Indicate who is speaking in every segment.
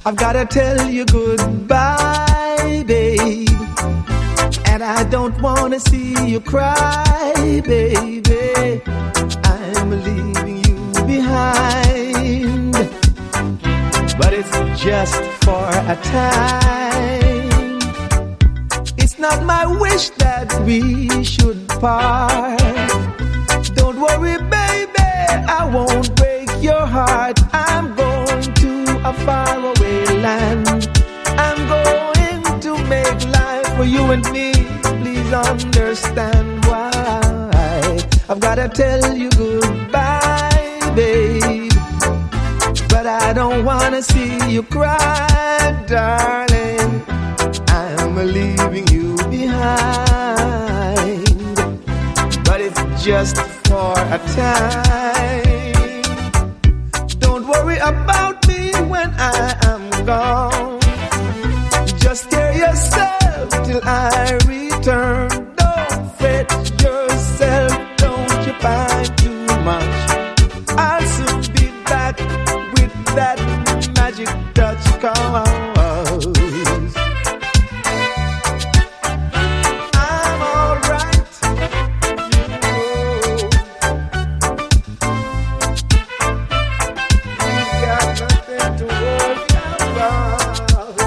Speaker 1: I've gotta tell you goodbye, babe. And I don't wanna see you cry, baby. I'm leaving you behind, but it's just for a time. It's not my wish that we should part. Don't worry, baby, I won't break your heart. I'm going to a faraway land. I'm going to make life for you and me. Please understand why I've gotta tell you goodbye, babe. But I don't wanna see you cry, darling. I'm leaving you behind, but it's just for a time. Don't worry about me when I am gone. Just carry yourself till I return. Don't fret yourself, don't you pine too much. I'll soon be back with that magic touch. Cause I'm alright, you got nothing to worry about.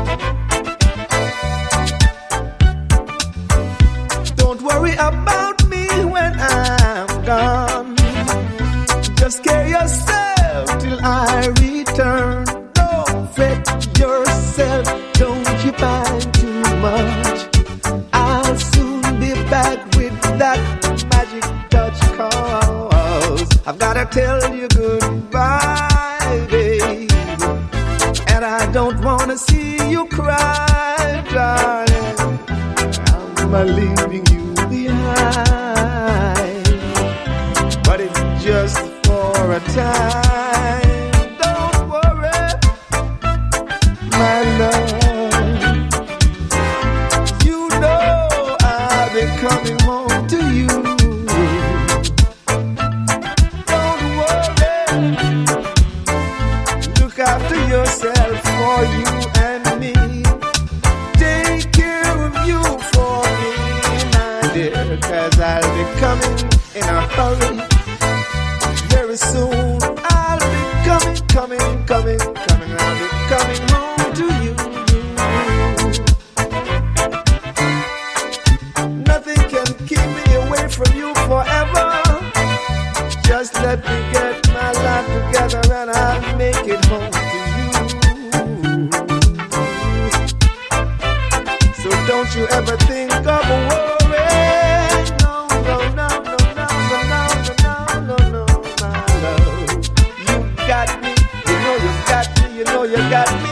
Speaker 1: Don't worry about me when I'm gone. Just carry yourself till I return. Don't fret yourself, don't you pine too much. I'll soon be back with that magic touch. Cause I've gotta tell you goodbye, babe. And I don't wanna see you cry, darling. I'm leaving you behind, but it's just for a time. Don't worry, my love. You know I'll be coming home to you. Don't worry, look after yourself for you and me. Take care of you for me, my dear, 'cause I'll be coming in a hurry. Very soon I'll be coming. I'll be coming home to you. Nothing can keep me away from you forever. Just let me get my life together and I'll make it home to you. So don't you ever think of a worry. No, my love. You got me, you know you got me, you know you got me.